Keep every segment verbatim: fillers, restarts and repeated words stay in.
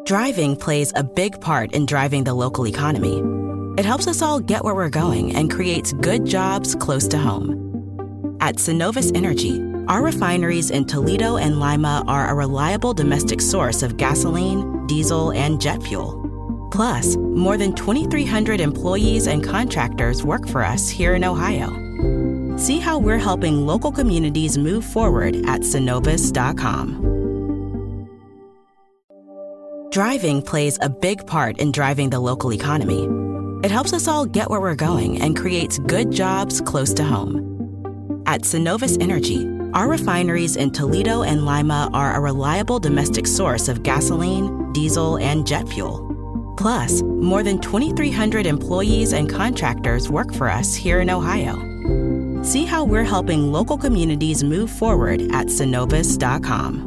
Driving plays a big part in driving the local economy. It helps us all get where we're going and creates good jobs close to home. At Synovus Energy, our refineries in Toledo and Lima are a reliable domestic source of gasoline, diesel, and jet fuel. Plus, more than twenty-three hundred employees and contractors work for us here in Ohio. See how we're helping local communities move forward at synovus dot com. Driving plays a big part in driving the local economy. It helps us all get where we're going and creates good jobs close to home. At Synovus Energy, our refineries in Toledo and Lima are a reliable domestic source of gasoline, diesel, and jet fuel. Plus, more than twenty-three hundred employees and contractors work for us here in Ohio. See how we're helping local communities move forward at synovus dot com.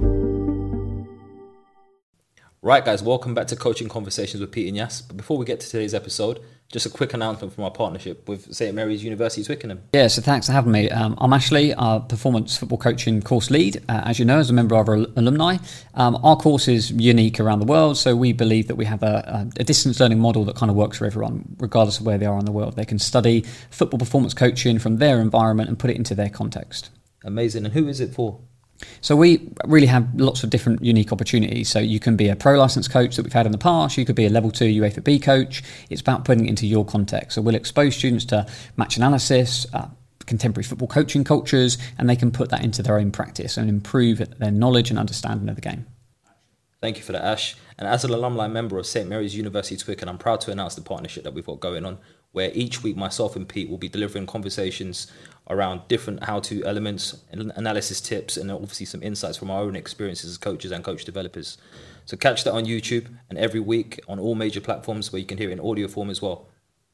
Right, guys, welcome back to Coaching Conversations with Pete and Yas. But before we get to today's episode, just a quick announcement from our partnership with Saint Mary's University Twickenham. Yeah, so thanks for having me. Um, I'm Ashley, our performance football coaching course lead, uh, as you know, as a member of our alumni. Um, our course is unique around the world, so we believe that we have a, a distance learning model that kind of works for everyone, regardless of where they are in the world. They can study football performance coaching from their environment and put it into their context. Amazing. And who is it for? So we really have lots of different unique opportunities. So you can be a pro licensed coach that we've had in the past. You could be a level two UEFA B coach. It's about putting it into your context. So we'll expose students to match analysis, uh, contemporary football coaching cultures, and they can put that into their own practice and improve their knowledge and understanding of the game. Thank you for that, Ash. And as an alumni member of Saint Mary's University Twickenham, I'm proud to announce the partnership that we've got going on, where each week myself and Pete will be delivering conversations around different how-to elements, analysis tips, and obviously some insights from our own experiences as coaches and coach developers. So catch that on YouTube and every week on all major platforms where you can hear it in audio form as well.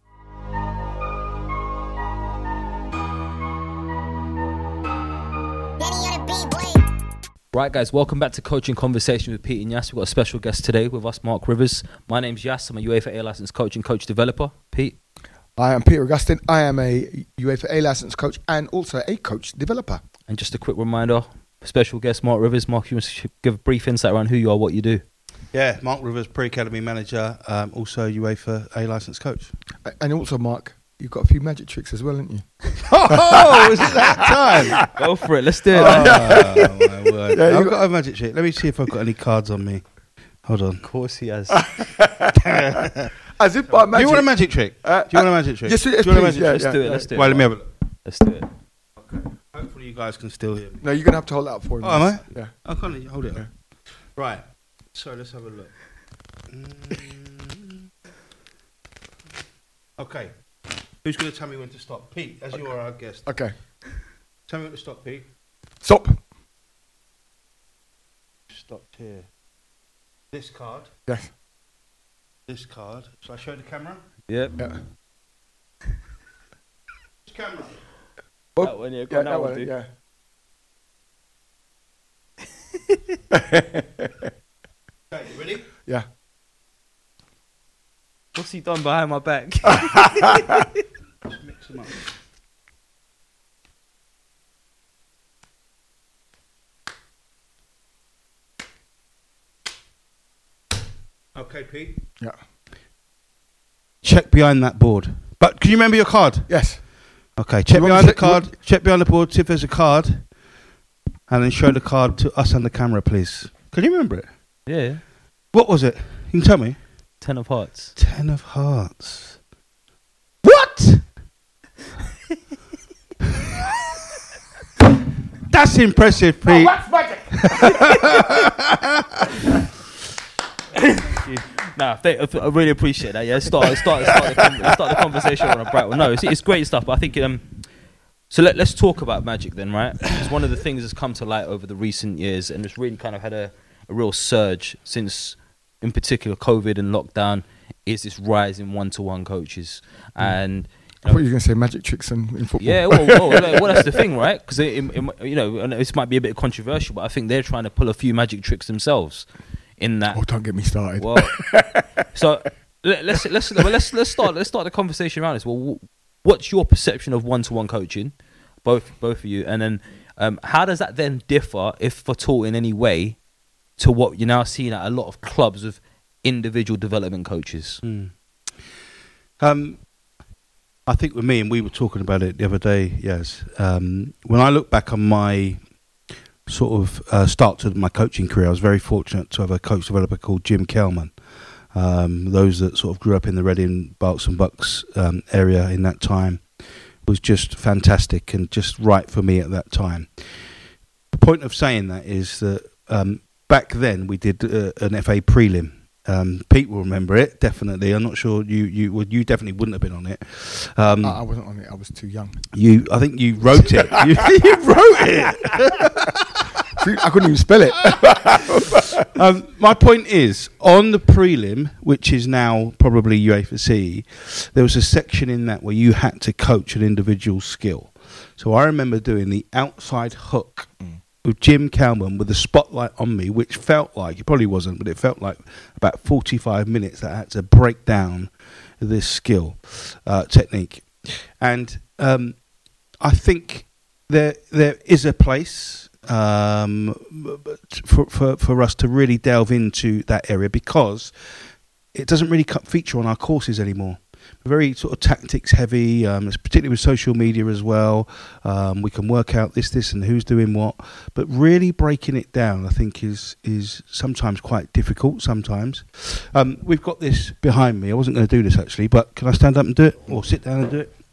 Right, guys, welcome back to Coaching Conversation with Pete and Yas. We've got a special guest today with us, Mark Rivers. My name's Yas. I'm a UEFA A licensed coach and coach developer. Pete? I am Peter Augustine. I am a UEFA A licensed coach and also a coach developer. And just a quick reminder, special guest Mark Rivers. Mark, you want to give a brief insight around who you are, what you do? Yeah, Mark Rivers, pre-academy manager, um, also UEFA A licensed coach. And also, Mark, you've got a few magic tricks as well, haven't you? Oh, is it that time? Go for it, let's do it. Oh, my word. Yeah, I've got, got a magic trick. Let me see if I've got any cards on me. Hold on. Of course he has. As if by magic. Do you want a magic trick? Uh, do you want a magic trick? Yes, do yes, you want a please, magic yeah, trick? Let's yeah, do it, yeah. let's do it. Well, let me have a look. Let's do it. Okay. Hopefully you guys can still hear me. No, you're going to have to hold that up for him. Oh, am I? Yeah. I can't hold it Yeah. up. Right. So let's have a look. Mm. Okay. Who's going to tell me when to stop? Pete, as Okay. you are our guest. Okay. Tell me when to stop, Pete. Stop. Stopped here. This card. Yes. This card. Shall I show the camera? Yep. Yeah. This camera. Oh, That one, yeah. Go yeah, on, that that one, one, yeah. Okay, you ready? Yeah. What's he done behind my back? Just mix them up. Okay, Pete. Yeah. Check behind that board. But can you remember your card? Yes. Okay, check You want behind me the to- you card. want- Check behind the board, see if there's a card. And then show the card to us on the camera, please. Can you remember it? Yeah. What was it? You can tell me. Ten of hearts. Ten of hearts. What? That's impressive, Pete. Oh, that's magic. Nah, th- I really appreciate that. Yeah, start, start, start, the, con- start the conversation on a bright one. No, it's, it's great stuff. But I think um, so. Let, let's talk about magic then, right? It's one of the things that's come to light over the recent years, and it's really kind of had a, a real surge since, in particular, COVID and lockdown. Is this rise in one-to-one coaches and? I thought you were going to say magic tricks in, in football. Yeah, well, well, well, well that's the thing, right? Because you know, and this might be a bit controversial, but I think they're trying to pull a few magic tricks themselves. In that, Oh, don't get me started. well, so let, let's let's well, let's let's start let's start the conversation around this. Well, what's your perception of one-to-one coaching, both both of you, and then um, how does that then differ, if at all, in any way, to what you're now seeing at a lot of clubs of individual development coaches? Mm. Um, I think with me, and we were talking about it the other day, yes. Um, when I look back on my sort of uh, start to my coaching career, I was very fortunate to have a coach developer called Jim Kelman. Um, those that sort of grew up in the Reading, Berks and Bucks um, area in that time was just fantastic and just right for me at that time. The point of saying that is that um, back then we did uh, an F A prelim. Um, Pete will remember it, definitely. I'm not sure you you well, you definitely wouldn't have been on it. Um, I, I wasn't on it. I was too young. You, I think you wrote it. you, you wrote it. I couldn't even spell it. um, my point is, on the prelim, which is now probably UEFA C, there was a section in that where you had to coach an individual skill. So I remember doing the outside hook. Mm. With Jim Kalman with the spotlight on me, which felt like, it probably wasn't, but it felt like about forty-five minutes that I had to break down this skill, uh, technique. And um, I think there there is a place um, for, for, for us to really delve into that area, because it doesn't really feature on our courses anymore. Very sort of tactics heavy, um, particularly with social media as well. Um, we can work out this, this, and who's doing what. But really breaking it down, I think, is is sometimes quite difficult. Sometimes um, we've got this behind me. I wasn't going to do this actually, but can I stand up and do it, or sit down and do it?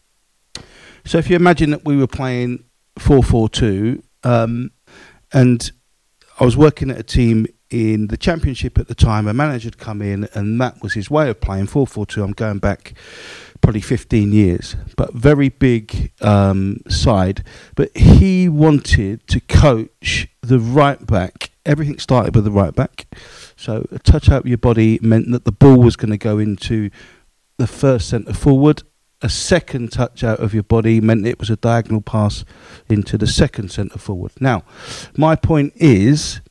So if you imagine that we were playing four four two, um, and I was working at a team in the Championship at the time. A manager had come in, and that was his way of playing, four four two. I'm going back probably fifteen years, but very big um, side. But he wanted to coach the right back. Everything started with the right back. So a touch out of your body meant that the ball was going to go into the first centre forward. A second touch out of your body meant it was a diagonal pass into the second centre forward. Now, my point is,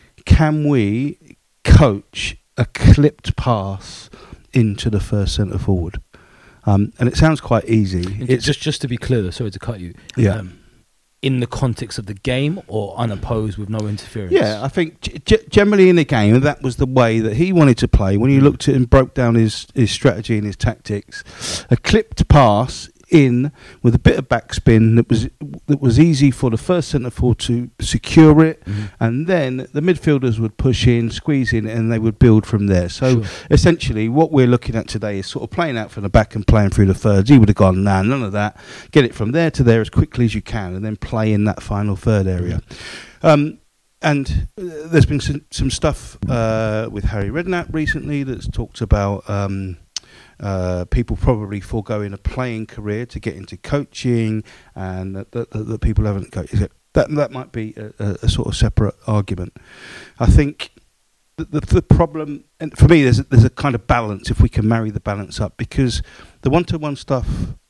can we coach a clipped pass into the first centre forward? Um, and it sounds quite easy. It's just just to be clear, sorry to cut you. Yeah. Um, in the context of the game, or unopposed with no interference? Yeah, I think g- generally in the game, that was the way that he wanted to play. When you looked at and broke down his, his strategy and his tactics, a clipped pass in with a bit of backspin that was that was easy for the first centre forward to secure it, mm-hmm. and then the midfielders would push in, squeeze in, and they would build from there. So sure. Essentially what we're looking at today is sort of playing out from the back and playing through the thirds. He would have gone, nah, none of that. Get it from there to there as quickly as you can, and then play in that final third area. Mm-hmm. Um, and uh, there's been some, some stuff uh, with Harry Redknapp recently that's talked about um, Uh, people probably foregoing a playing career to get into coaching, and that, that, that, that people haven't coached. That that might be a, a, a sort of separate argument. I think the, the, the problem, and for me, there's a, there's a kind of balance if we can marry the balance up, because the one-to-one stuff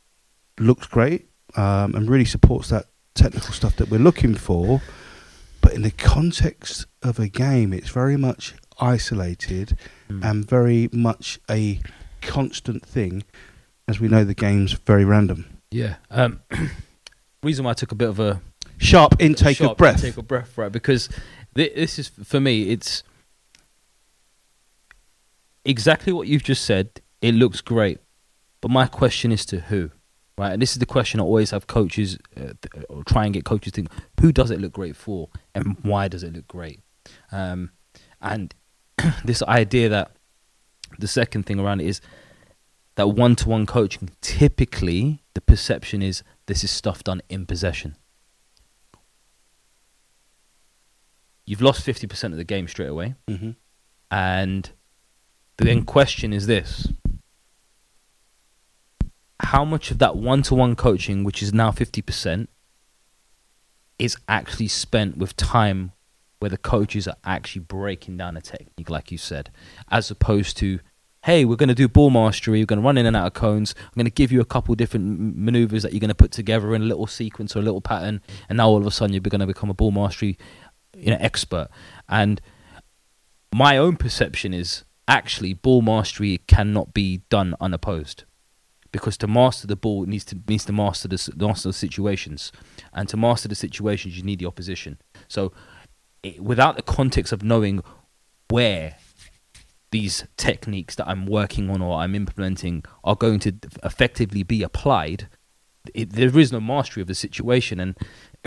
looks great um, and really supports that technical stuff that we're looking for, but in the context of a game, it's very much isolated mm. and very much a constant thing, as we know the game's very random. Yeah. Um, reason why I took a bit of a sharp intake sharp of breath. Intake of breath, right? Because th- this is, for me, it's exactly what you've just said. It looks great, but my question is to who, right? And this is the question I always have coaches uh, th- or try and get coaches to think: who does it look great for, and why does it look great? Um, and this idea that the second thing around it is that one-to-one coaching, typically the perception is this is stuff done in possession. You've lost fifty percent of the game straight away. Mm-hmm. And the then question is this: how much of that one-to-one coaching, which is now fifty percent, is actually spent with time where the coaches are actually breaking down a technique, like you said, as opposed to, hey, we're going to do ball mastery, we're going to run in and out of cones, I'm going to give you a couple different m- maneuvers that you're going to put together in a little sequence or a little pattern, and now all of a sudden you're going to become a ball mastery, you know, expert. And my own perception is actually ball mastery cannot be done unopposed, because to master the ball it needs to needs to master the, master the situations, and to master the situations you need the opposition. So it, without the context of knowing where these techniques that I'm working on or I'm implementing are going to effectively be applied, it, there is no mastery of the situation. And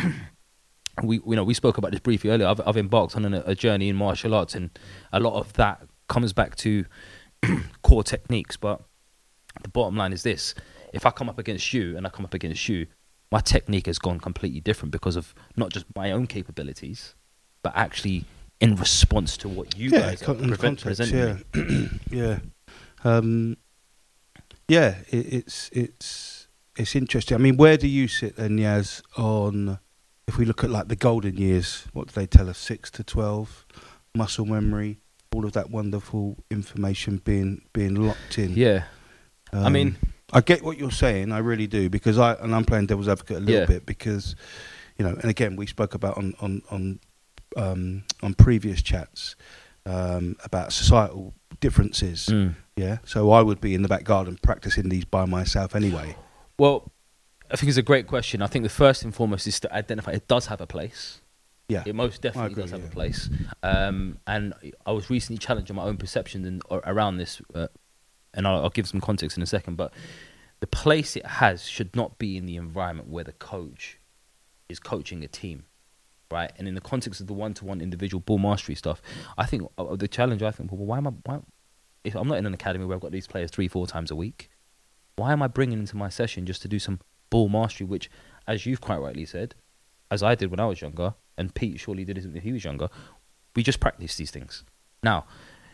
we, you know, we spoke about this briefly earlier. I've, I've embarked on a, a journey in martial arts, and a lot of that comes back to core techniques. But the bottom line is this: if I come up against you and I come up against you, my technique has gone completely different because of not just my own capabilities, but actually in response to what you yeah, guys con- are pre- context, presenting. Yeah, yeah, um, yeah. It, it's it's it's interesting. I mean, where do you sit then, Yaz, on if we look at like the golden years? What do they tell us? Six to twelve, muscle memory, all of that wonderful information being being locked in. Yeah, um, I mean, I get what you're saying. I really do, because I and I'm playing devil's advocate a little Yeah. bit because, you know, and again we spoke about on on on um, on previous chats um, about societal differences. mm. Yeah, so I would be in the back garden practicing these by myself anyway. well, I think it's a great question. I think the first and foremost is to identify it does have a place. Yeah, It most definitely agree, does have yeah. a place. Um, and I was recently challenging my own perception and, or, around this, uh, and I'll, I'll give some context in a second. But the place it has should not be in the environment where the coach is coaching a team, right? And in the context of the one-to-one individual ball mastery stuff, I think uh, the challenge. I think, well, why am I? Why, if I'm not in an academy where I've got these players three, four times a week, why am I bringing into my session just to do some ball mastery? Which, as you've quite rightly said, as I did when I was younger, and Pete surely did it when he was younger, we just practice these things. Now,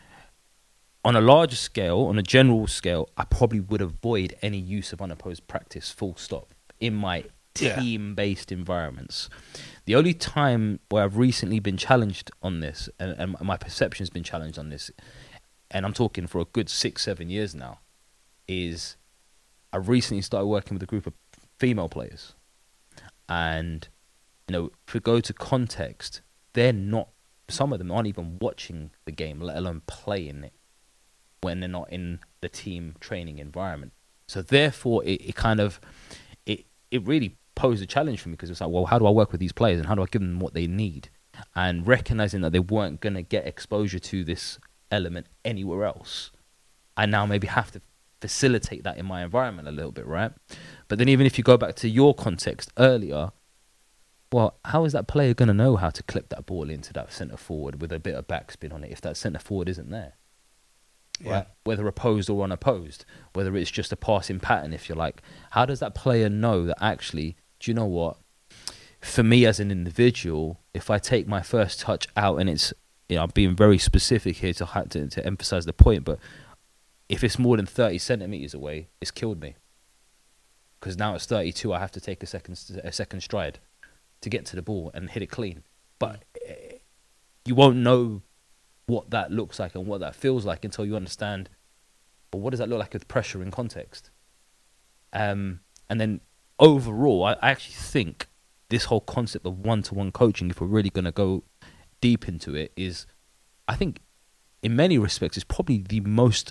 on a larger scale, on a general scale, I probably would avoid any use of unopposed practice, full stop, in my Yeah. team-based environments. The only time where I've recently been challenged on this, and, and my perception has been challenged on this, and I'm talking for a good six, seven years now, is I've recently started working with a group of female players. And, you know, if we go to context, they're not, some of them aren't even watching the game, let alone playing it, when they're not in the team training environment. So therefore, it, it kind of, it, it really posed a challenge for me, because it's like, well, how do I work with these players and how do I give them what they need? And recognizing that they weren't going to get exposure to this element anywhere else, I now maybe have to facilitate that in my environment a little bit, right? But then even if you go back to your context earlier, well, how is that player going to know how to clip that ball into that centre forward with a bit of backspin on it if that centre forward isn't there? Yeah. Right? Whether opposed or unopposed, whether it's just a passing pattern, if you like. How does that player know that actually, do you know what? For me as an individual, if I take my first touch out, and it's, you know, I'm being very specific here to, to, to emphasize the point, but if it's more than thirty centimeters away, it's killed me. Because now it's thirty-two, I have to take a second a second stride to get to the ball and hit it clean. But uh, you won't know what that looks like and what that feels like until you understand, well, what does that look like with pressure in context? Um, and then overall, I, I actually think this whole concept of one-to-one coaching, if we're really going to go deep into it, is, I think, in many respects, is probably the most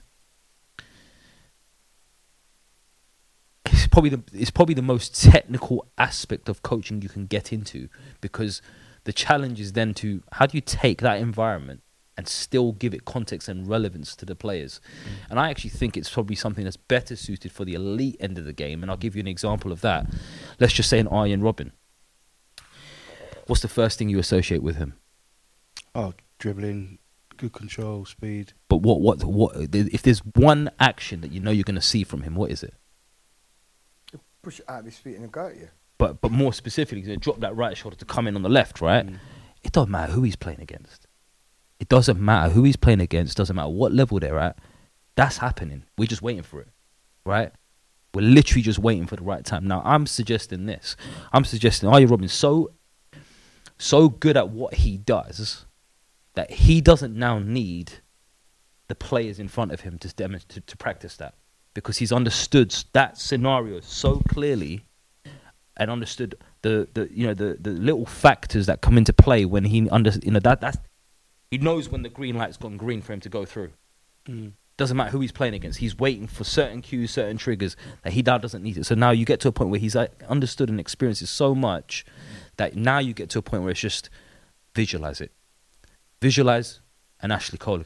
It's probably the it's probably the most technical aspect of coaching you can get into, because the challenge is then to, how do you take that environment and still give it context and relevance to the players? Mm. And I actually think it's probably something that's better suited for the elite end of the game. And I'll give you an example of that. Let's just say an Arjen Robben. What's the first thing you associate with him? Oh, dribbling, good control, speed. But what what what? If there's one action that you know you're going to see from him, what is it? Push it out of his feet and go at you. But but more specifically, he's going to drop that right shoulder to come in on the left, right? Mm. It doesn't matter who he's playing against. It doesn't matter who he's playing against. Doesn't matter what level they're at. That's happening. We're just waiting for it, right? We're literally just waiting for the right time. Now, I'm suggesting this. I'm suggesting Arjen Robben's so, so good at what he does that he doesn't now need the players in front of him to demonstrate, to, to practice that. Because he's understood that scenario so clearly, and understood the, the you know the, the little factors that come into play when he under you know that that's he knows when the green light's gone green for him to go through. Mm. Doesn't matter who he's playing against. He's waiting for certain cues, certain triggers that he now doesn't need it. So now you get to a point where he's like, understood and experiences so much that now you get to a point where it's just visualize it, visualize an Ashley Cole against you.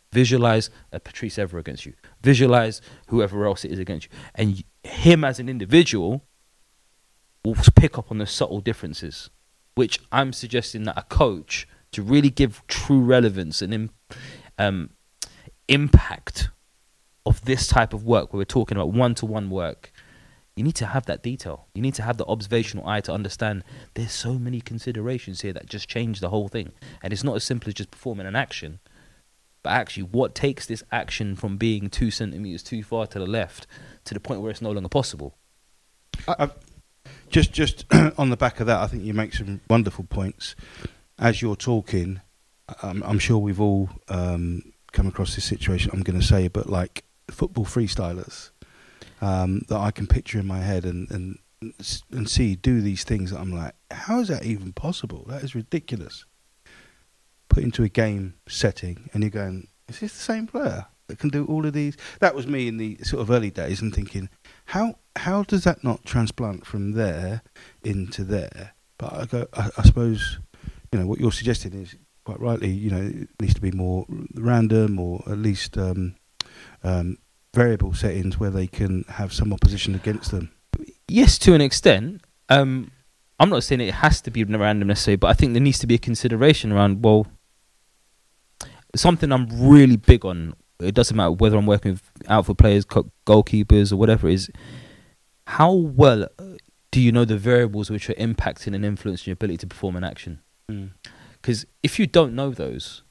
Visualize a Patrice Evra against you. Visualize whoever else it is against you. And him as an individual will pick up on the subtle differences, which I'm suggesting that a coach, to really give true relevance and um, impact of this type of work, where we're talking about one-to-one work, you need to have that detail. You need to have the observational eye to understand there's so many considerations here that just change the whole thing. And it's not as simple as just performing an action, but actually what takes this action from being two centimetres too far to the left to the point where it's no longer possible. I've, just just on the back of that, I think you make some wonderful points. As you're talking, um, I'm sure we've all um, come across this situation, I'm going to say, but like football freestylers um, that I can picture in my head and, and and see do these things that I'm like, how is that even possible? That is ridiculous. Put into a game setting and you're going, is this the same player that can do all of these? That was me in the sort of early days and thinking, how how does that not transplant from there into there? But I go, I, I suppose, you know, what you're suggesting is quite rightly, you know, it needs to be more random or at least um, um, variable settings where they can have some opposition against them. Yes, to an extent. Um, I'm not saying it has to be random necessarily, but I think there needs to be a consideration around, well, something I'm really big on, it doesn't matter whether I'm working with outfield players, goalkeepers or whatever it is, how well do you know the variables which are impacting and influencing your ability to perform an action? Because mm. if you don't know those,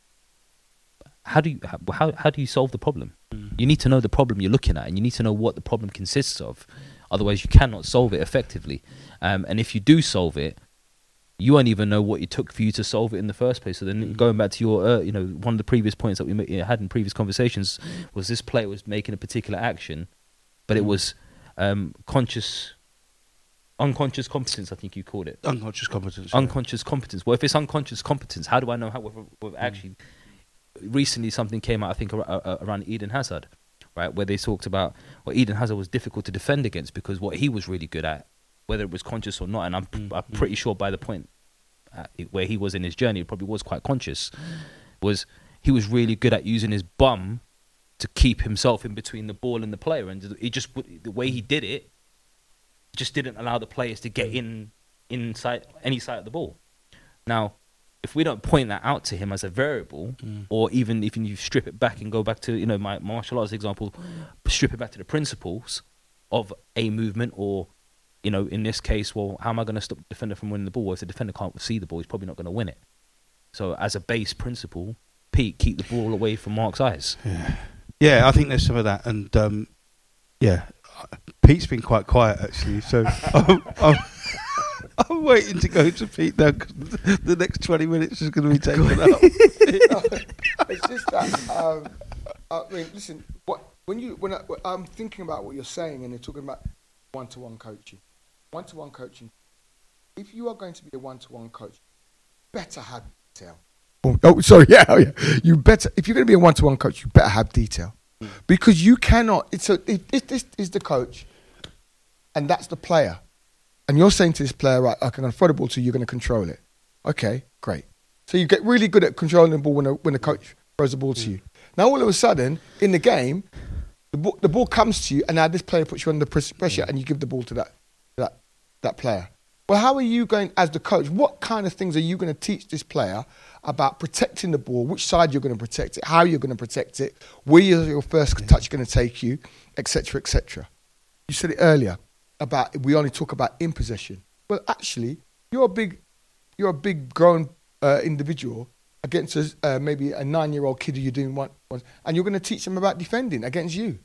how do you how how do you solve the problem? Mm. You need to know the problem you're looking at, and you need to know what the problem consists of. Otherwise, you cannot solve it effectively. Um, and if you do solve it, you won't even know what it took for you to solve it in the first place. So then, mm. going back to your, uh, you know, one of the previous points that we had in previous conversations was this player was making a particular action, but mm. it was um, conscious. Unconscious competence, I think you called it. Unconscious competence. Yeah. Unconscious competence. Well, if it's unconscious competence, how do I know how? Whether, whether mm. actually, recently something came out, I think, around Eden Hazard, right, where they talked about, well, Eden Hazard was difficult to defend against because what he was really good at, whether it was conscious or not, and I'm, mm. I'm pretty sure by the point uh, where he was in his journey, it probably was quite conscious, was he was really good at using his bum to keep himself in between the ball and the player, and he just the way he did it. Just didn't allow the players to get in inside any side of the ball. Now, if we don't point that out to him as a variable, mm. or even if you strip it back and go back to, you know, my martial arts example, strip it back to the principles of a movement, or, you know, in this case, well, how am I going to stop the defender from winning the ball? Well, if the defender can't see the ball, he's probably not going to win it. So as a base principle, Pete, keep the ball away from Mark's eyes. Yeah, yeah, I think there's some of that. And, um, yeah, Pete's been quite quiet actually, so I'm, I'm, I'm waiting to go to Pete now because the next twenty minutes is going to be taken up. It's just that. Um, I mean, listen. What when you when I, I'm thinking about what you're saying, and you're talking about one-to-one coaching, one-to-one coaching. If you are going to be a one-to-one coach, better have detail. Oh, oh sorry, yeah, oh, yeah. You better if you're going to be a one-to-one coach, you better have detail. Because you cannot. It's a, if, if this is the coach, and that's the player, and you're saying to this player, right, okay, I'm going to throw the ball to you, you're going to control it. Okay, great. So you get really good at controlling the ball when a, when the coach throws the ball to you. Now all of a sudden in the game, the ball, the ball comes to you, and now this player puts you under pressure, and you give the ball to that that that player. Well, how are you going as the coach? What kind of things are you going to teach this player about protecting the ball, which side you're going to protect it, how you're going to protect it, where your first yeah. touch going to take you, et cetera, et cetera. You said it earlier about we only talk about in possession. Well, actually, you're a big, you're a big grown uh, individual against a, uh, maybe a nine-year-old kid who you're doing one, one, and you're going to teach them about defending against you.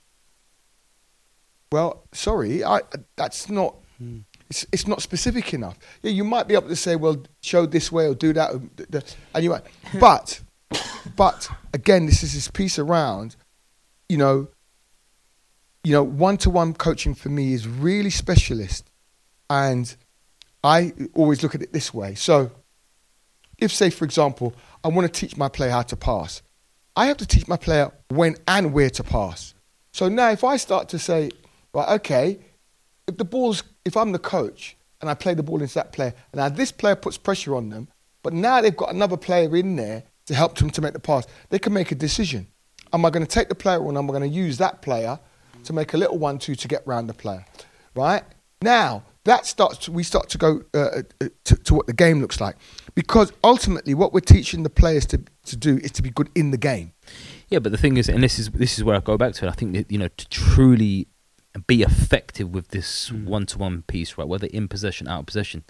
Well, sorry, I, that's not. Hmm. It's, it's not specific enough. Yeah, you might be able to say, well, show this way or do that, and you might. But, but again, this is this piece around, you know, you know, one-to-one coaching for me is really specialist, and I always look at it this way. So, if say, for example, I want to teach my player how to pass, I have to teach my player when and where to pass. So now, if I start to say, right, okay. If the ball's, if I'm the coach and I play the ball into that player, and now this player puts pressure on them, but now they've got another player in there to help them to make the pass, they can make a decision. Am I going to take the player or am I going to use that player to make a little one two to get round the player, right? Now, that starts to, we start to go uh, to, to what the game looks like, because ultimately what we're teaching the players to, to do is to be good in the game. Yeah, but the thing is, and this is this is where I go back to it, I think that, you know, to truly be effective with this mm. one-to-one piece, right, whether in possession, out of possession,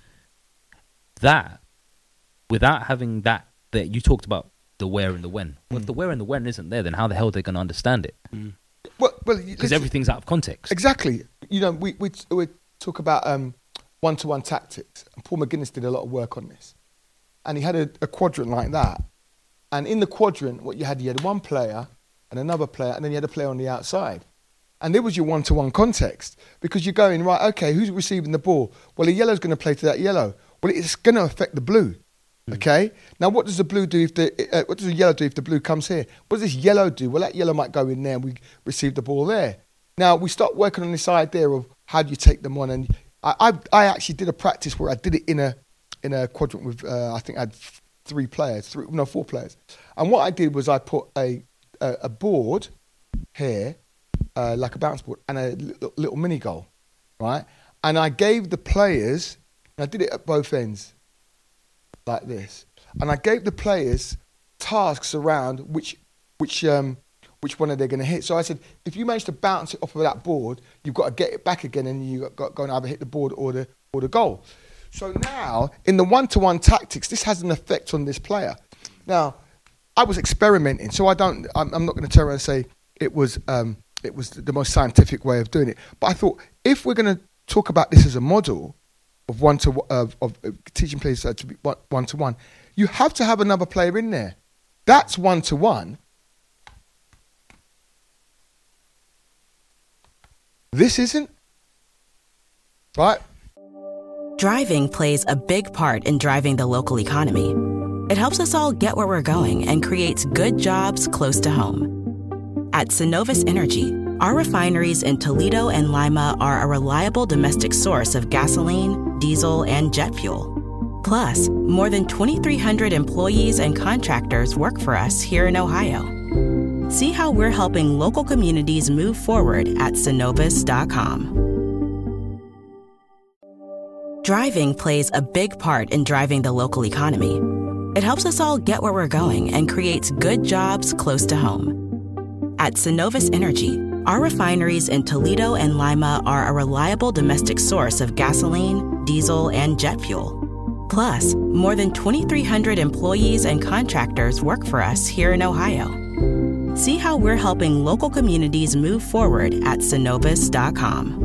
that, without having that, that you talked about the where and the when. Well, mm. if the where and the when isn't there, then how the hell are they going to understand it? Mm. Well, well, because everything's out of context. Exactly. You know, we we we talk about um, one-to-one tactics, and Paul McGuinness did a lot of work on this, and he had a, a quadrant like that, and in the quadrant, what you had, you had one player and another player, and then you had a player on the outside, and there was your one-to-one context, because you're going, right, okay, who's receiving the ball? Well, the yellow's going to play to that yellow. Well, it's going to affect the blue. Okay. Now, what does the blue do if the uh, what does the yellow do if the blue comes here? What does this yellow do? Well, that yellow might go in there, and we receive the ball there. Now we start working on this idea of how do you take them on, and I I, I actually did a practice where I did it in a in a quadrant with uh, I think I had three players, three no four players, and what I did was I put a a, a board here, uh, like a bounce board, and a little, little mini goal, right? And I gave the players, and I did it at both ends, like this, and I gave the players tasks around which which um which one are they going to hit. So I said, if you manage to bounce it off of that board, you've got to get it back again, and you got to go and either hit the board or the or the goal. So now in the one-to-one tactics, this has an effect on this player. Now I was experimenting, so I don't I'm, I'm not going to turn around and say it was um it was the most scientific way of doing it, but I thought if we're going to talk about this as a model of one to of, of teaching players to be one to one, you have to have another player in there. That's one to one. This isn't, right? Driving plays a big part in driving the local economy. It helps us all get where we're going and creates good jobs close to home. At Synovus Energy, our refineries in Toledo and Lima are a reliable domestic source of gasoline, diesel, and jet fuel. Plus, more than twenty-three hundred employees and contractors work for us here in Ohio. See how we're helping local communities move forward at Synovus dot com. Driving plays a big part in driving the local economy. It helps us all get where we're going and creates good jobs close to home. At Synovus Energy, our refineries in Toledo and Lima are a reliable domestic source of gasoline, diesel, and jet fuel. Plus, more than twenty-three hundred employees and contractors work for us here in Ohio. See how we're helping local communities move forward at Synovus dot com.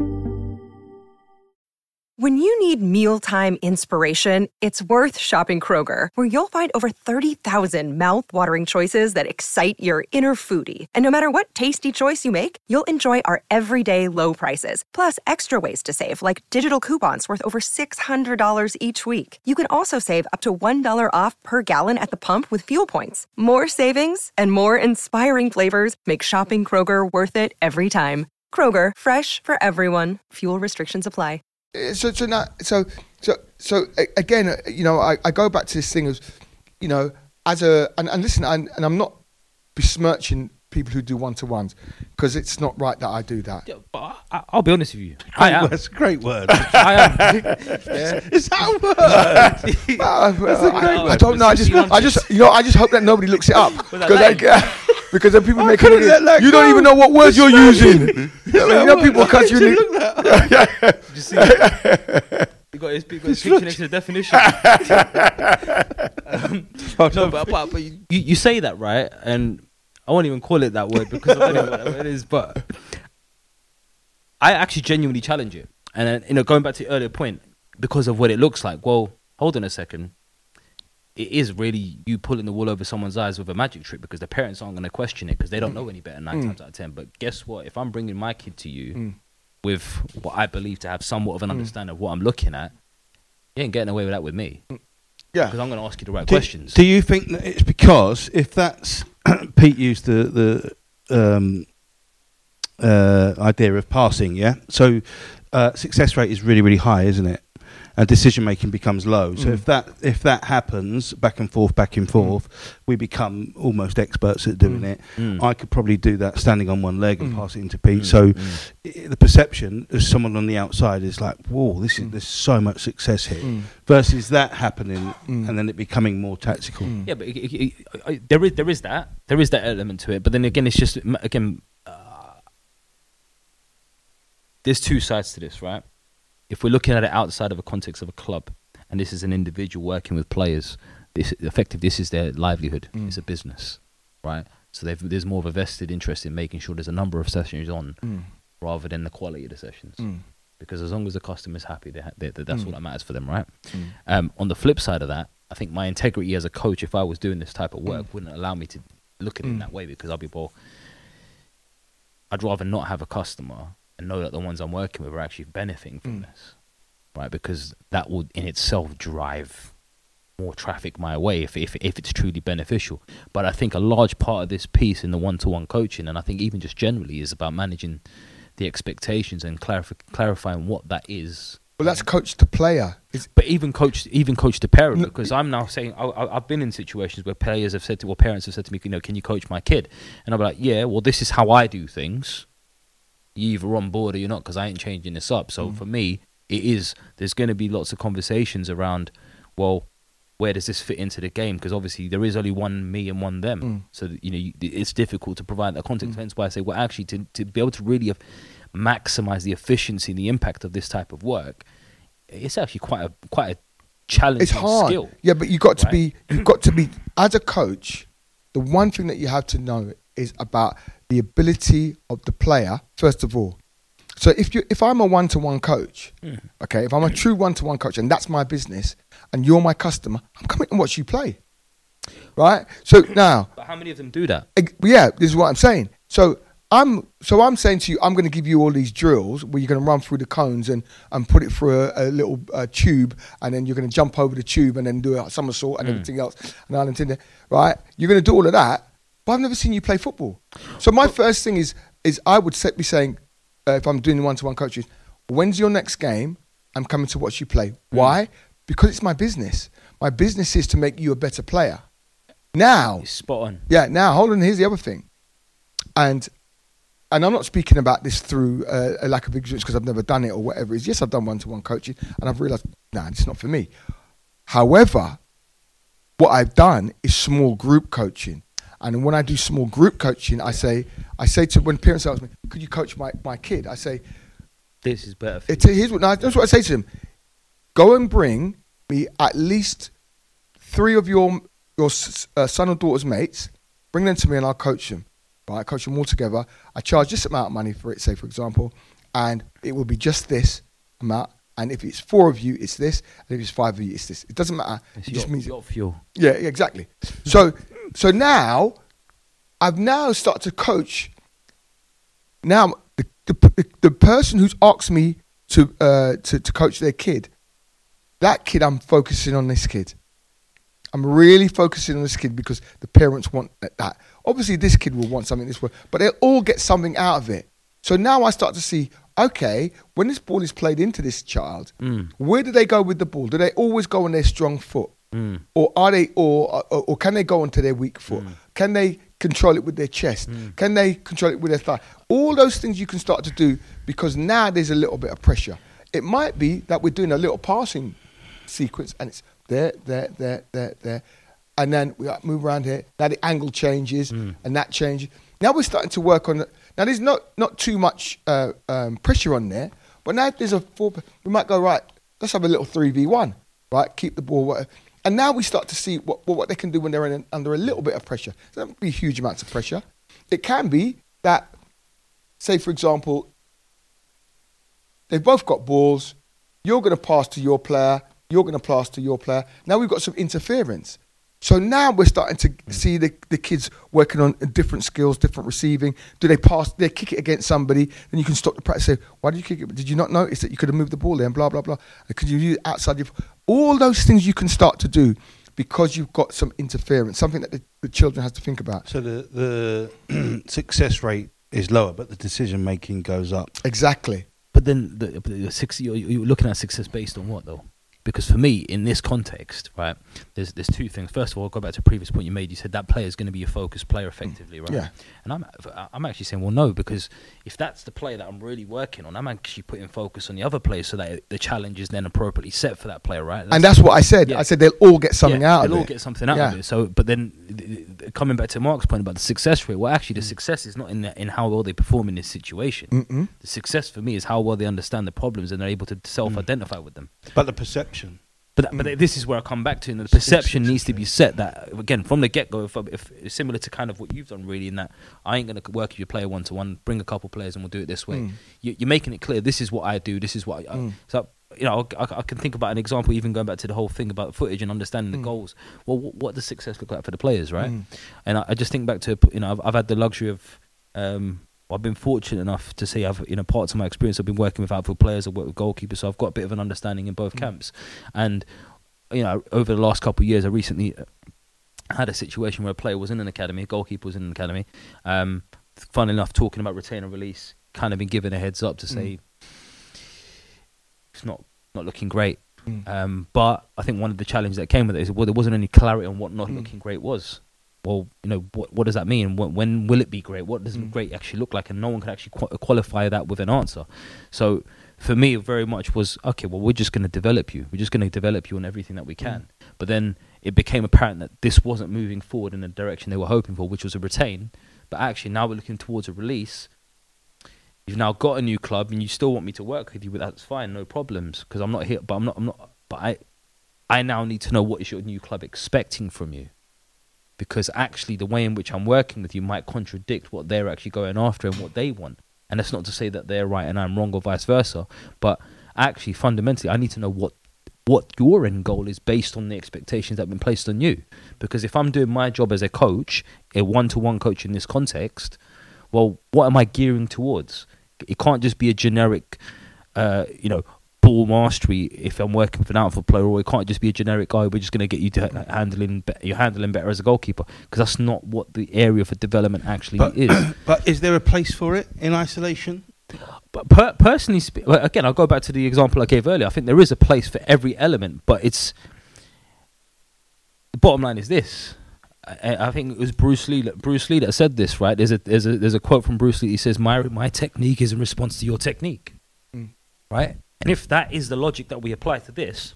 When you need mealtime inspiration, it's worth shopping Kroger, where you'll find over thirty thousand mouth-watering choices that excite your inner foodie. And no matter what tasty choice you make, you'll enjoy our everyday low prices, plus extra ways to save, like digital coupons worth over six hundred dollars each week. You can also save up to one dollar off per gallon at the pump with fuel points. More savings and more inspiring flavors make shopping Kroger worth it every time. Kroger, fresh for everyone. Fuel restrictions apply. So, so now, so, so, so again, you know, I, I go back to this thing of, you know, as a, and, and listen, and, and I'm not besmirching people who do one-to-ones, because it's not right that I do that. Yeah, but I, I'll be honest with you. Great I am. words, great word. I am. Yeah. Is that a word? uh, That's a great I, word. I don't know. I just, I just, you know, I just hope that nobody looks it up, because I, because then people I make couldn't it. let that You go. don't even know what words you're using. I mean, you know, people cut you. Look that up. Did you see it? You got his, you got his picture next to the definition. um, no, but, but, but you, you say that, right? And I won't even call it that word because I don't know what that word is. But I actually genuinely challenge it. And then, you know, going back to the earlier point, because of what it looks like. Well, hold on a second. It is really you pulling the wool over someone's eyes with a magic trick, because the parents aren't going to question it because they don't know any better nine mm. times out of ten. But guess what? If I'm bringing my kid to you mm. with what I believe to have somewhat of an mm. understanding of what I'm looking at, you ain't getting away with that with me. Yeah. Because I'm going to ask you the right do, questions. Do you think that it's because if that's Pete used the the um, uh, idea of passing, yeah? So uh, success rate is really, really high, isn't it? and decision making becomes low. So Mm. if that if that happens back and forth, back and forth, mm. we become almost experts at doing Mm. it. Mm. I could probably do that standing on one leg and Mm. pass it into Pete. Mm. So Mm. I- the perception as someone on the outside is like, whoa, this is Mm. there's so much success here, Mm. versus that happening Mm. and then it becoming more tactical. Mm. Yeah, but it, it, it, I- there is there is that there is that element to it. But then again, it's just m- again, uh, there's two sides to this, right? If we're looking at it outside of a context of a club, and this is an individual working with players, this effective this is their livelihood. Mm. It's a business, right? So they've, there's more of a vested interest in making sure there's a number of sessions on, Mm. rather than the quality of the sessions. Mm. Because as long as the customer's happy, they ha- they, they, that's Mm. all that matters for them, right? Mm. Um, on the flip side of that, I think my integrity as a coach, if I was doing this type of work, Mm. wouldn't allow me to look at it in Mm. that way, because I'd be, well, I'd rather not have a customer and know that the ones I'm working with are actually benefiting from Mm. this, right? Because that would in itself drive more traffic my way if, if if it's truly beneficial. But I think a large part of this piece in the one-to-one coaching, and I think even just generally, is about managing the expectations and clarif- clarifying what that is. Well, that's coach to player. It's, But even coach, even coach the parent, No, because I'm now saying I, I, I've been in situations where players have said to, or parents have said to me, you know, can you coach my kid? And I'm like, yeah, well, this is how I do things. You either on board or you're not, because I ain't changing this up. So Mm. for me, it is. There's going to be lots of conversations around, well, where does this fit into the game? Because obviously there is only one me and one them. Mm. So that, you know, you, it's difficult to provide that context. Mm. Hence why I say, well, actually, to to be able to really have maximize the efficiency and the impact of this type of work, it's actually quite a quite a challenging it's hard. skill. Yeah, but you got to right? be. You've got to be as a coach. The one thing that you have to know is about the ability of the player. First of all, so if you if I'm a one-to-one coach, Mm. okay, if I'm a true one-to-one coach and that's my business, and you're my customer, I'm coming to watch you play, right? So now, But how many of them do that? ex- yeah, this is what I'm saying. So I'm so I'm saying to you, I'm going to give you all these drills where you're going to run through the cones and, and put it through a, a little uh, tube, and then you're going to jump over the tube and then do a somersault and Mm. everything else. And I'll intend it, right? You're going to do all of that, but I've never seen you play football. So my first thing is is I would set, be saying, uh, if I'm doing the one-to-one coaching, when's your next game? I'm coming to watch you play. Why? Because it's my business. My business is to make you a better player. Now, It's spot on. yeah, now hold on. Here's the other thing, and and I'm not speaking about this through uh, a lack of experience because I've never done it or whatever it is. Yes, I've done one-to-one coaching, and I've realised, nah, it's not for me. However, what I've done is small group coaching, and when I do small group coaching, I say, I say to when parents ask me, "Could you coach my, my kid?" I say, This is better for it, here's what now, that's what I say to them: go and bring me at least three of your your s- uh, son or daughter's mates. Bring them to me, and I'll coach them. Right, I coach them all together. I charge this amount of money for it, say for example, and it will be just this amount. And if it's four of you, it's this. And if it's five of you, it's this. It doesn't matter. It's it your, just means your fuel. yeah, exactly. So, so now, I've now started to coach. Now, the the, the, the person who's asked me to, uh, to to coach their kid, that kid, I'm focusing on this kid. I'm really focusing on this kid because the parents want that. Obviously, this kid will want something this way, but they'll all get something out of it. So now I start to see, okay, when this ball is played into this child, Mm. where do they go with the ball? Do they always go on their strong foot? Mm. Or are they, or, or or can they go onto their weak foot? Mm. Can they control it with their chest? Mm. Can they control it with their thigh? All those things you can start to do because now there's a little bit of pressure. It might be that we're doing a little passing sequence and it's there, there, there, there, there, and then we move around here. Now the angle changes Mm. and that changes. Now we're starting to work on. Now there's not not too much uh, um, pressure on there, but now if there's a four, we might go right. Let's have a little three v one, right? Keep the ball, whatever. And now we start to see what what they can do when they're in, under a little bit of pressure. It doesn't be huge amounts of pressure. It can be that, say for example, they've both got balls. You're going to pass to your player. You're going to pass to your player. Now we've got some interference. So now we're starting to see the, the kids working on different skills, different receiving. Do they pass? They kick it against somebody, then you can stop the practice. Say, why did you kick it? Did you not notice that you could have moved the ball there? And blah blah blah. Could you use it outside your? All those things you can start to do because you've got some interference. Something that the, the children has to think about. So the the success rate is lower, but the decision making goes up. Exactly. But then the, the six, you're, you're looking at success based on what though? Because for me, in this context, right, there's there's two things. First of all, I'll go back to a previous point you made. You said that player is going to be a focused player effectively, right? Yeah. And I'm I'm actually saying, well, no, because if that's the player that I'm really working on, I'm actually putting focus on the other players so that the challenge is then appropriately set for that player, right? That's and that's what I said. yeah. I said they'll all get something yeah, out of it. They'll all get something out Yeah. of it. So, but then th- th- coming back to Mark's point about the success rate, well, actually, the success is not in the, in how well they perform in this situation. Mm-mm. The success for me is how well they understand the problems and they're able to self-identify with them. But the perception. But that, but this is where I come back to, and the perception needs to be set that again from the get go. If, if it's similar to kind of what you've done, really, in that I ain't going to work with your player one to one. Bring a couple players and we'll do it this way. Mm. You, you're making it clear. This is what I do. This is what I. Mm. I so you know, I, I can think about an example, even going back to the whole thing about footage and understanding Mm. the goals. Well, what, what does success look like for the players, right? Mm. And I, I just think back to, you know, I've, I've had the luxury of. Um, I've been fortunate enough to see, I've, you know, parts of my experience, I've been working with outfield players, I've worked with goalkeepers, so I've got a bit of an understanding in both Mm. camps. And, you know, over the last couple of years, I recently had a situation where a player was in an academy, a goalkeeper was in an academy. Um, fun enough, talking about retain and release, kind of been given a heads up to say mm. it's not not looking great. Mm. Um, but I think one of the challenges that came with it is, well, there wasn't any clarity on what not Mm. looking great was. Well, you know, what what does that mean? When, when will it be great? What does Mm. great actually look like? And no one can actually qu- qualify that with an answer. So for me, it very much was, okay, well, we're just going to develop you. We're just going to develop you on everything that we can. Mm. But then it became apparent that this wasn't moving forward in the direction they were hoping for, which was a retain. But actually, now we're looking towards a release. You've now got a new club, and you still want me to work with you, but that's fine, no problems, because I'm not here. But I'm not. I'm not. But I, I now need to know what is your new club expecting from you. Because actually the way in which I'm working with you might contradict what they're actually going after and what they want. And that's not to say that they're right and I'm wrong or vice versa. But actually, fundamentally, I need to know what what your end goal is based on the expectations that have been placed on you. Because if I'm doing my job as a coach, a one-to-one coach in this context, well, what am I gearing towards? It can't just be a generic, uh, you know, ball mastery if I'm working for an outfield player, or it can't just be a generic guy. We're just going to get you to ha- handling be- you're handling better as a goalkeeper, because that's not what the area for development actually But, is. but is there a place for it in isolation? But per- personally, spe- well, again, I'll go back to the example I gave earlier. I think there is a place for every element, but it's the bottom line is this. I, I think it was Bruce Lee. Bruce Lee that said this, right? There's a there's a there's a quote from Bruce Lee. He says, "My my technique is in response to your technique," Mm. right? And if that is the logic that we apply to this,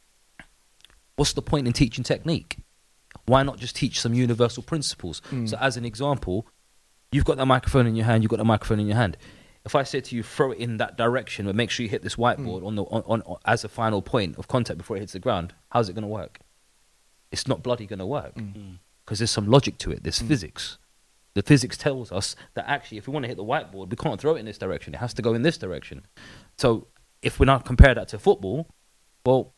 what's the point in teaching technique? Why not just teach some universal principles? Mm. So as an example, you've got that microphone in your hand, you've got that microphone in your hand. If I say to you, throw it in that direction, but make sure you hit this whiteboard mm. on the on, on, on as a final point of contact before it hits the ground, how's it going to work? It's not bloody going to work, because mm. there's some logic to it, there's mm. physics. The physics tells us that actually if we want to hit the whiteboard, we can't throw it in this direction, it has to go in this direction. So if we now compare that to football, well,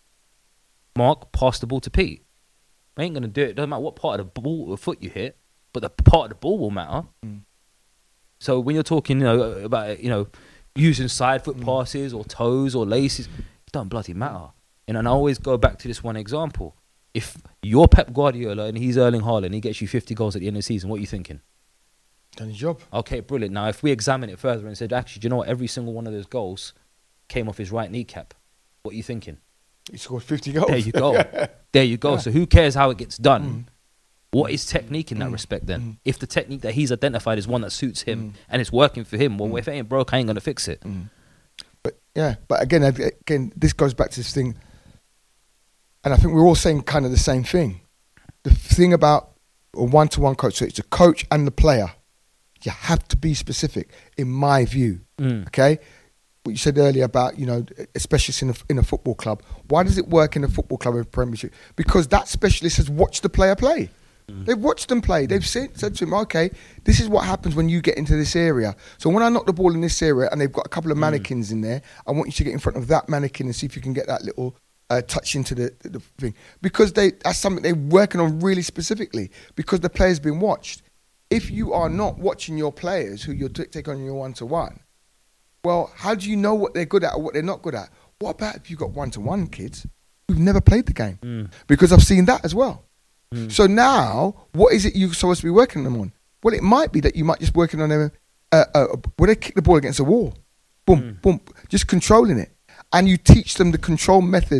Mark, pass the ball to Pete. I ain't going to do it. Doesn't matter what part of the ball or foot you hit, but the part of the ball will matter. Mm. So when you're talking, you know, about, you know, using side foot mm. passes or toes or laces, it doesn't bloody matter. And, and I always go back to this one example. If you're Pep Guardiola and he's Erling Haaland, he gets you fifty goals at the end of the season, what are you thinking? Done his job. Okay, brilliant. Now, if we examine it further and said, actually, do you know what? Every single one of those goals came off his right kneecap. What are you thinking? He scored fifty goals. There you go. There you go. Yeah. So who cares how it gets done? Mm. What is technique in that mm. respect then? Mm. If the technique that he's identified is one that suits him mm. and it's working for him, well, mm. if it ain't broke, I ain't going to fix it. Mm. But yeah, but again, again, this goes back to this thing, and I think we're all saying kind of the same thing. The thing about a one-to-one coach, so it's a coach and the player, you have to be specific, in my view, mm. okay? What you said earlier about, you know, a specialist in a, in a football club. Why does it work in a football club in Premiership? Because that specialist has watched the player play. Mm. They've watched them play. They've said, said to him, okay, this is what happens when you get into this area. So when I knock the ball in this area and they've got a couple of mm. mannequins in there, I want you to get in front of that mannequin and see if you can get that little uh, touch into the, the, the thing. Because they that's something they're working on really specifically, because the player's been watched. If you are not watching your players who you're t- taking on your one-to-one, well, how do you know what they're good at or what they're not good at? What about if you've got one-to-one kids who've never played the game? Mm. Because I've seen that as well. Mm. So now, what is it you're supposed to be working them on? Well, it might be that you might just working on them uh, uh, when they kick the ball against a wall. Boom, mm. boom, just controlling it. And you teach them the control methods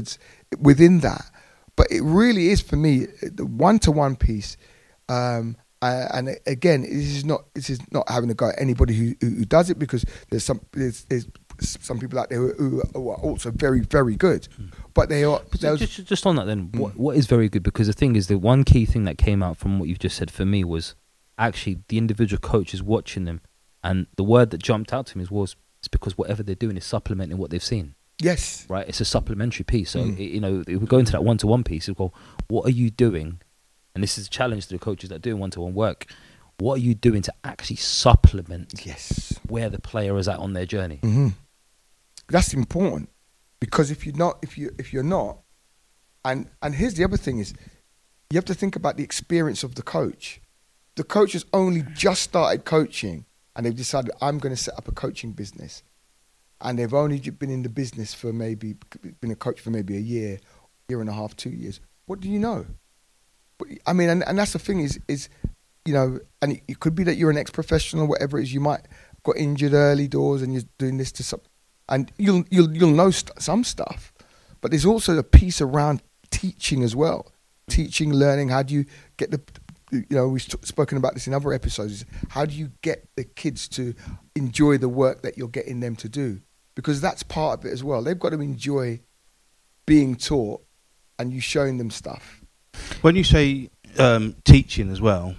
within that. But it really is for me the one-to-one piece. Um, uh, and again, this is not this is not having to go at anybody who, who, who does it, because there's some there's, there's some people out there who, who are also very very good, but they are. But just, just on that then, mm. what what is very good? Because the thing is, the one key thing that came out from what you've just said for me was actually the individual coaches watching them, and the word that jumped out to me was it's because whatever they're doing is supplementing what they've seen. Yes. Right? It's a supplementary piece. So, Mm. it, you know, if we go into that one-to-one piece, we go, what are you doing? And this is a challenge to the coaches that are doing one-to-one work. What are you doing to actually supplement Yes. where the player is at on their journey? Mm-hmm. That's important, because if you're not, if you if you're not, and and here's the other thing is, you have to think about the experience of the coach. The coach has only just started coaching, and they've decided I'm going to set up a coaching business, and they've only been in the business for maybe been a coach for maybe a year, year and a half, two years. What do you know? I mean, and, and that's the thing is is, you know, and it, it could be that you're an ex-professional, whatever it is. You might have got injured early doors, and you're doing this to some, and you'll you'll you'll know st- some stuff, but there's also a piece around teaching as well. Teaching, learning. How do you get the, you know, we've t- spoken about this in other episodes. How do you get the kids to enjoy the work that you're getting them to do? Because that's part of it as well. They've got to enjoy being taught, and you showing them stuff. When you say um, teaching as well,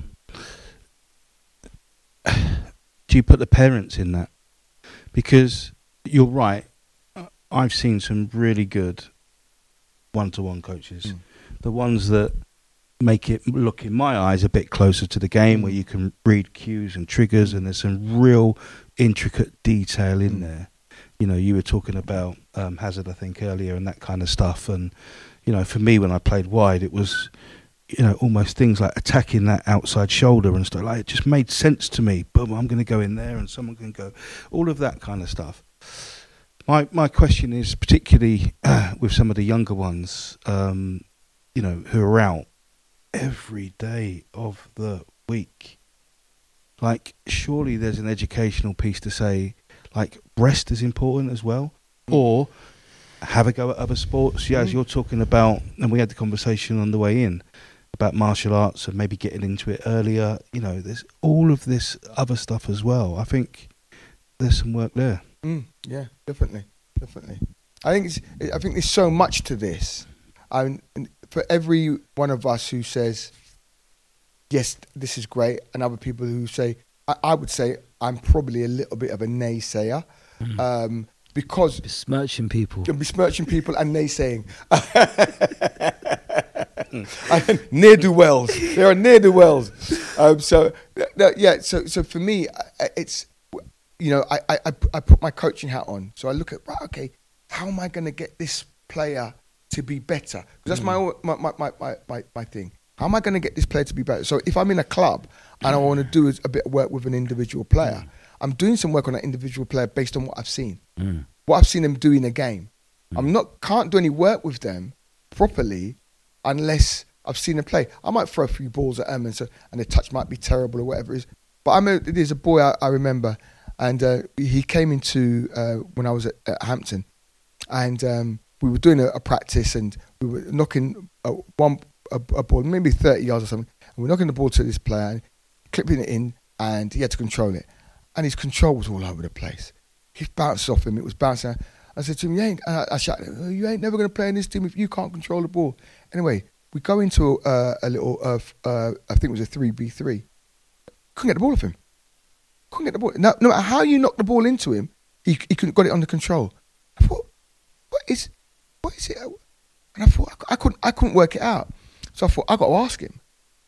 do you put the parents in that? Because you're right. I've seen some really good one-to-one coaches. Mm. The ones that make it look, in my eyes, a bit closer to the game, where you can read cues and triggers, and there's some real intricate detail in mm. there. You know, you were talking about um, Hazard, I think, earlier, and that kind of stuff. And, you know, for me, when I played wide, it was, you know, almost things like attacking that outside shoulder and stuff. Like, it just made sense to me. Boom, I'm going to go in there, and someone can go. All of that kind of stuff. My my question is particularly uh, with some of the younger ones, um, you know, who are out every day of the week. Like, surely there's an educational piece to say, like, rest is important as well, or have a go at other sports. Yeah, as you're talking about, and we had the conversation on the way in about martial arts and maybe getting into it earlier. You know, there's all of this other stuff as well. I think there's some work there. Mm, yeah, definitely, definitely. I think it's. I think there's so much to this. I mean, for every one of us who says, "Yes, this is great," and other people who say, I, I would say, I'm probably a little bit of a naysayer, mm. um, because besmirching people, besmirching people, and naysaying. Near do wells. There are near do wells. Um, so uh, yeah. So so for me, it's. You know, I, I, I put my coaching hat on. So I look at, right, okay, how am I going to get this player to be better? Because that's mm. my, my, my, my, my, my thing. How am I going to get this player to be better? So if I'm in a club and I want to do a bit of work with an individual player, mm. I'm doing some work on that individual player based on what I've seen. Mm. What I've seen them do in a game. Mm. I'm not, can't do any work with them properly unless I've seen them play. I might throw a few balls at them and, so, and the touch might be terrible or whatever it is. But I'm a, there's a boy I, I remember. And uh, he came into, uh, when I was at, at Hampton, and um, we were doing a, a practice, and we were knocking a, one a, a ball, maybe thirty yards or something, and we we're knocking the ball to this player, and clipping it in, and he had to control it. And his control was all over the place. He bounced off him, it was bouncing. I said to him, you ain't, and I, I shouted, oh, you ain't never going to play in this team if you can't control the ball. Anyway, we go into uh, a little, uh, uh, I think it was a three v three. Couldn't get the ball off him. Couldn't get the ball. No, no matter how you knocked the ball into him, he he couldn't got it under control. I thought, what is, what is it? And I thought I, I couldn't I couldn't work it out. So I thought I got to ask him.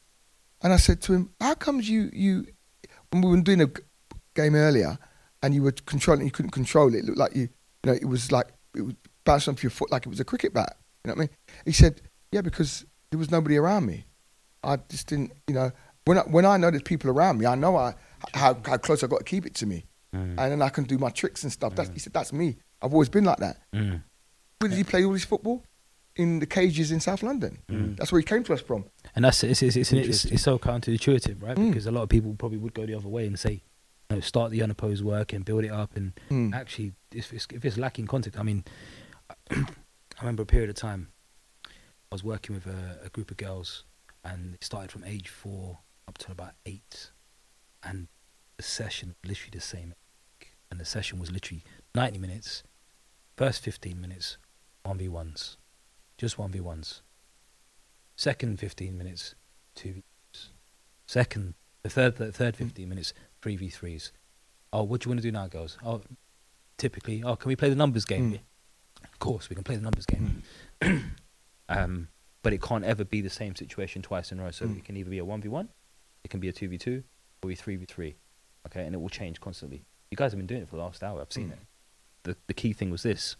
And I said to him, how comes you you when we were doing a game earlier and you were controlling, you couldn't control it. It looked like you, you know, it was like it was bouncing off your foot like it was a cricket bat. You know what I mean? He said, yeah, because there was nobody around me. I just didn't, you know. When I, when I know there's people around me, I know I, how, how close I got to keep it to me. Mm. And then I can do my tricks and stuff. That's, mm. He said, that's me. I've always been like that. Mm. Where did he play all his football? In the cages in South London. Mm. That's where he came to us from. And that's it's it's, it's, it's, it's so counterintuitive, right? Mm. Because a lot of people probably would go the other way and say, you know, start the unopposed work and build it up. And mm. actually, if it's, if it's lacking context, I mean, I remember a period of time I was working with a, a group of girls, and it started from age four up to about eight, and the session literally the same, and the session was literally ninety minutes. First fifteen minutes, one v ones, just one v ones. Second fifteen minutes, two v twos. Second, the third, the third fifteen minutes, three v threes. Oh, what do you want to do now, girls? Oh, typically, oh, can we play the numbers game? Mm. Yeah. Of course, we can play the numbers game. Mm. um, but it can't ever be the same situation twice in a row. So mm. it can either be a one v one, it can be a two v two, or a three v three. Okay, and it will change constantly. You guys have been doing it for the last hour. I've seen mm. it. The the key thing was this.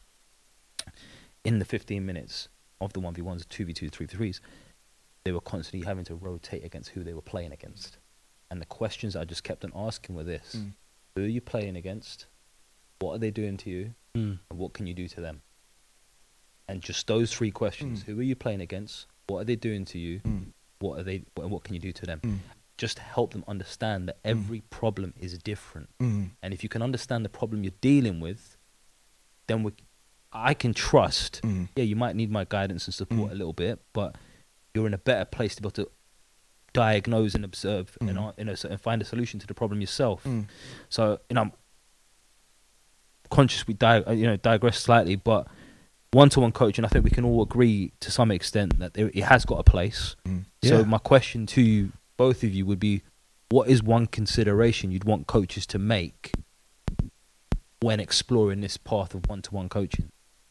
In the fifteen minutes of the one v ones, two v twos, three v threes, they were constantly having to rotate against who they were playing against. And the questions I just kept on asking were this. Mm. Who are you playing against? What are they doing to you? Mm. And what can you do to them? And just those three questions. Mm. Who are you playing against? What are they doing to you? Mm. What are they? What, what can you do to them? Mm. Just help them understand that every mm. problem is different. Mm. And if you can understand the problem you're dealing with, then we, I can trust. Mm. Yeah, you might need my guidance and support mm. a little bit, but you're in a better place to be able to diagnose and observe mm. and, uh, you know, and find a solution to the problem yourself. Mm. So, you know, I'm conscious we di- you know digress slightly, but one-to-one coaching, I think we can all agree to some extent that there, it has got a place. Mm. Yeah. So my question to you, both of you, would be, what is one consideration you'd want coaches to make when exploring this path of one-to-one coaching?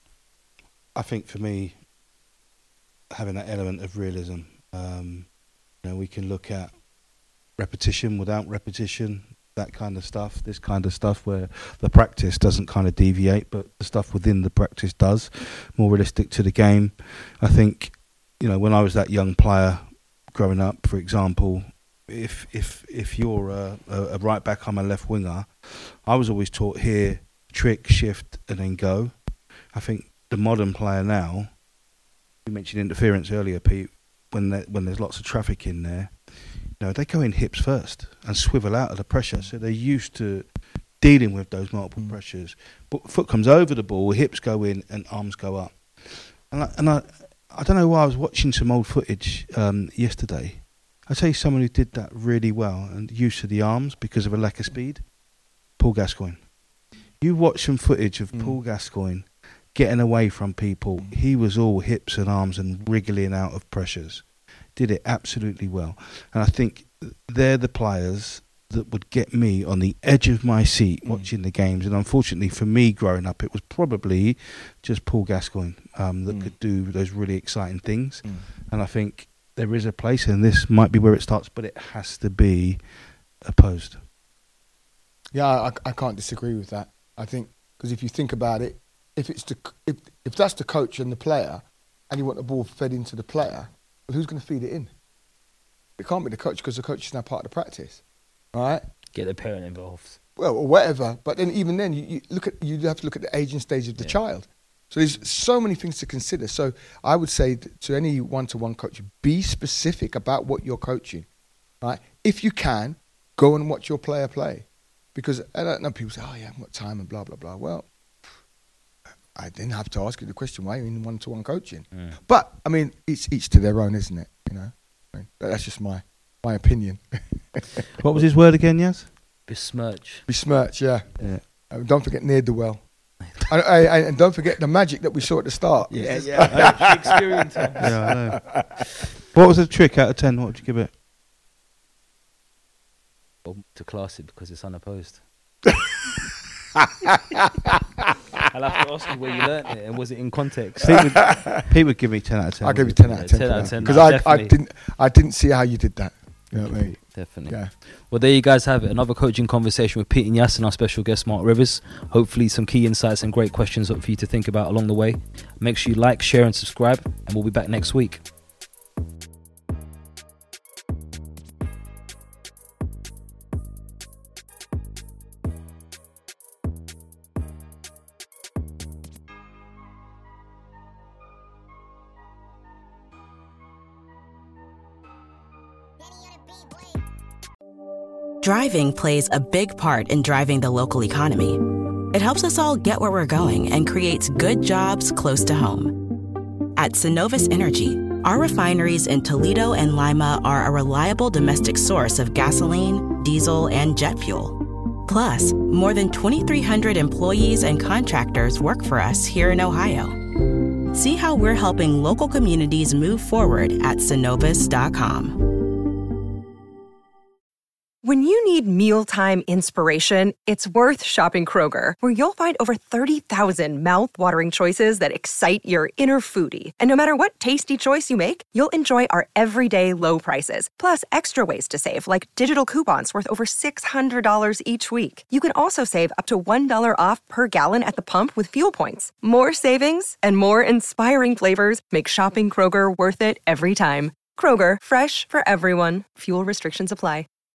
I think for me, having that element of realism. Um, you know, we can look at repetition without repetition, that kind of stuff, this kind of stuff where the practice doesn't kind of deviate, but the stuff within the practice does, more realistic to the game. I think, you know, when I was that young player growing up, for example, if if if you're a, a right back, I'm a left winger, I was always taught here, trick, shift, and then go. I think the modern player now, you mentioned interference earlier, Pete, when there, when there's lots of traffic in there, you know, they go in hips first and swivel out of the pressure. So they're used to dealing with those multiple mm. pressures. But foot comes over the ball, hips go in, and arms go up. And I, and I, I don't know why I was watching some old footage um, yesterday. I'd say someone who did that really well and use of the arms because of a lack of speed, Paul Gascoigne. You watch some footage of mm. Paul Gascoigne getting away from people. Mm. He was all hips and arms and wriggling out of pressures. Did it absolutely well. And I think they're the players that would get me on the edge of my seat mm. watching the games. And unfortunately for me growing up, it was probably just Paul Gascoigne um, that mm. could do those really exciting things. Mm. And I think there is a place, and this might be where it starts, but it has to be opposed. Yeah, I, I can't disagree with that. I think, because if you think about it, if it's the if if that's the coach and the player, and you want the ball fed into the player, well, who's going to feed it in? It can't be the coach, because the coach is now part of the practice, right? Get the parent involved. Well, or whatever. But then even then, you, you look at you have to look at the age and stage of the yeah. child. So there's so many things to consider. So I would say to any one-to-one coach, be specific about what you're coaching, right? If you can, go and watch your player play. Because I don't know, people say, oh yeah, I haven't got time and blah, blah, blah. Well, I didn't have to ask you the question, why are you in one-to-one coaching? Mm. But, I mean, it's each to their own, isn't it? You know, I mean, that's just my my opinion. What was his word again, Yaz? Besmirch. Besmirch, yeah. yeah. Uh, don't forget near the well. I, I, I, and don't forget the magic that we saw at the start. Yeah, yeah. Shakespearean terms. Yeah, I know. What was the trick out of ten? What would you give it? Well, to class it because it's unopposed. I'll have to ask you where you learnt it, and was it in context? Pete would, Pete would give me ten out of ten. I'll give you ten out of ten. ten out of ten. Because I, I didn't, I didn't see how you did that. You know what I mean? Definitely. Yeah. Well, there you guys have it. Another coaching conversation with Pete and Yas and our special guest, Mark Rivers. Hopefully some key insights and great questions for you to think about along the way. Make sure you like, share and subscribe, and we'll be back next week. Driving plays a big part in driving the local economy. It helps us all get where we're going and creates good jobs close to home. At Synovus Energy, Our refineries in Toledo and Lima are a reliable domestic source of gasoline, diesel, and jet fuel. Plus, more than twenty-three hundred employees and contractors work for us here in Ohio. See how we're helping local communities move forward at Synovus dot com. When you need mealtime inspiration, it's worth shopping Kroger, where you'll find over thirty thousand mouth-watering choices that excite your inner foodie. And no matter what tasty choice you make, you'll enjoy our everyday low prices, plus extra ways to save, like digital coupons worth over six hundred dollars each week. You can also save up to one dollar off per gallon at the pump with fuel points. More savings and more inspiring flavors make shopping Kroger worth it every time. Kroger, fresh for everyone. Fuel restrictions apply.